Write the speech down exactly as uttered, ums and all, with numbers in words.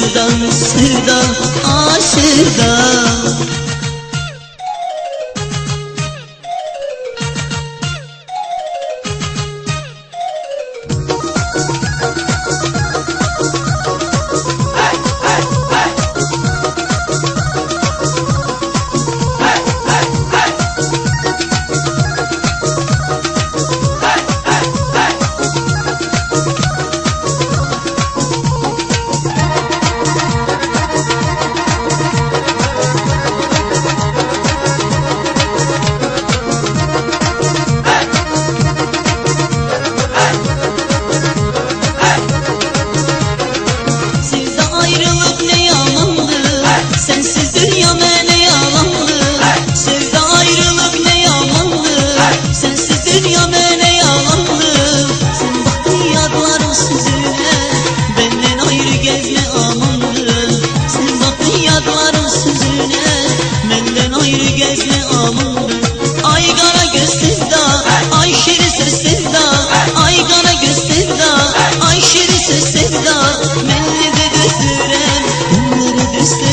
Sevdan, sevdan, ah sevdan. Sensiz dünya ne yalandı, sevda ayrılık ne yalandı, sensiz dünya ne yalandı. Sen baktın yadların sözüne, benden ayrı gezme amandı. Sen baktın yadların sözüne, benden ayrı gezme amandı. Ay kara göz sevda, ay şirin söz sevda, ay kara göz sevda, ay şirin söz sevda. Menli de götürem, menli de götürem.